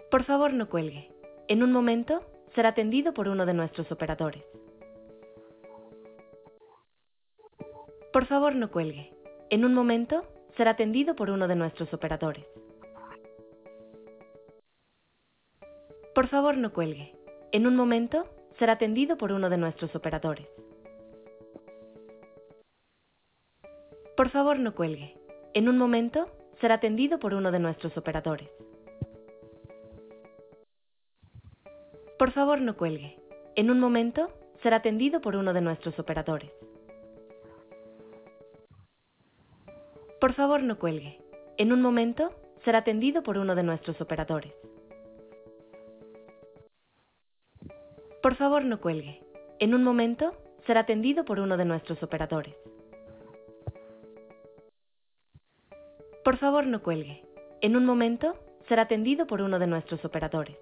Por favor, no cuelgue. En un momento, será atendido por uno de nuestros operadores. Por favor, no cuelgue. En un momento, será atendido por uno de nuestros operadores. Por favor, no cuelgue. En un momento, será atendido por uno de nuestros operadores. Por favor, no cuelgue. En un momento, será atendido por uno de nuestros operadores. Por favor, no cuelgue. En un momento, será atendido por uno de nuestros operadores. Por favor, no cuelgue. En un momento, será atendido por uno de nuestros operadores. Por favor, no cuelgue. En un momento, será atendido por uno de nuestros operadores. Por favor, no cuelgue. En un momento, será atendido por uno de nuestros operadores.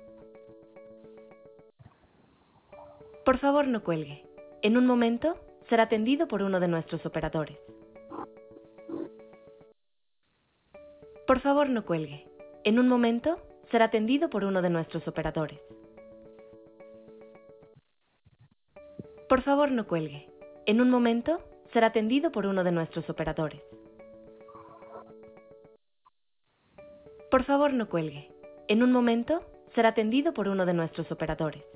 Por favor, no cuelgue. En un momento, será atendido por uno de nuestros operadores. Por favor, no cuelgue. En un momento, será atendido por uno de nuestros operadores. Por favor, no cuelgue. En un momento, será atendido por uno de nuestros operadores. Por favor, no cuelgue. En un momento, será atendido por uno de nuestros operadores.